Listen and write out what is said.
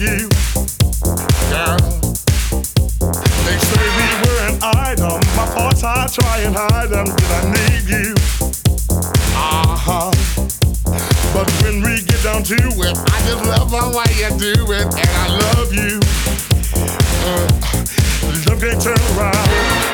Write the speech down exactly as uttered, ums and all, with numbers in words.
you, girl. They say we were an item. My thoughts I try and hide them 'cause I need you. Uh-huh. But when we get down to it, I just love the way you do it, and I love you. Uh, love can't turn around.